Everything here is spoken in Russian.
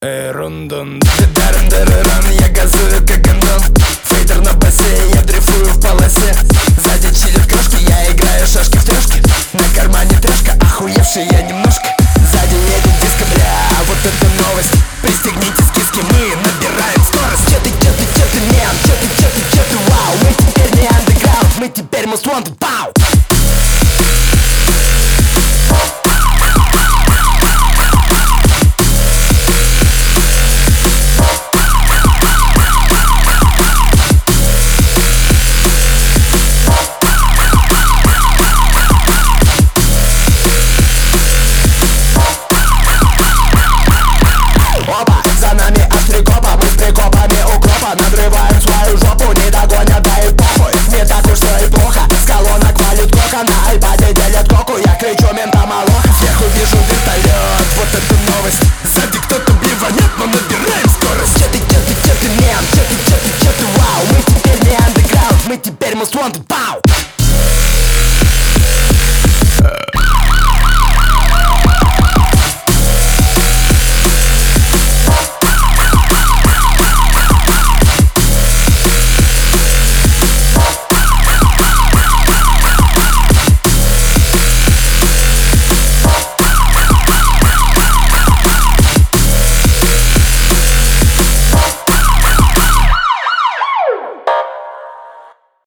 Рундун. Даран-дараран, я газую как гандон. Фейдер на басе, я дрейфую в полосе. Сзади чилят крошки, я играю шашки в трешке. На кармане трешка, охуевший я немножко. Сзади едет диско, бля, вот это новость. Пристегнитесь киски, мы набираем скорость. Чё ты, мен, чё ты, вау. Мы теперь не андеграунд, мы теперь most wanted, пау.